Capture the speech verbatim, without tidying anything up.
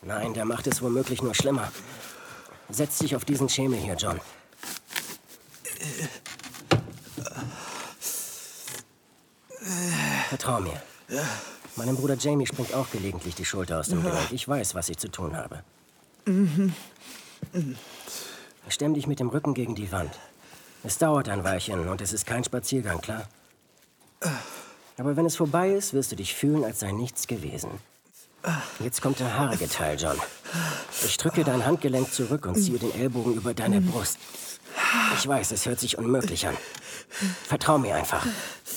Nein, der macht es womöglich nur schlimmer. Setz dich auf diesen Schemel hier, John. Vertrau mir. Meinem Bruder Jamie springt auch gelegentlich die Schulter aus dem Gelenk. Ich weiß, was ich zu tun habe. Stemm dich mit dem Rücken gegen die Wand. Es dauert ein Weilchen und es ist kein Spaziergang, klar? Aber wenn es vorbei ist, wirst du dich fühlen, als sei nichts gewesen. Jetzt kommt der haarige Teil, John. Ich drücke dein Handgelenk zurück und ziehe den Ellbogen über deine Brust. Ich weiß, es hört sich unmöglich an. Vertrau mir einfach.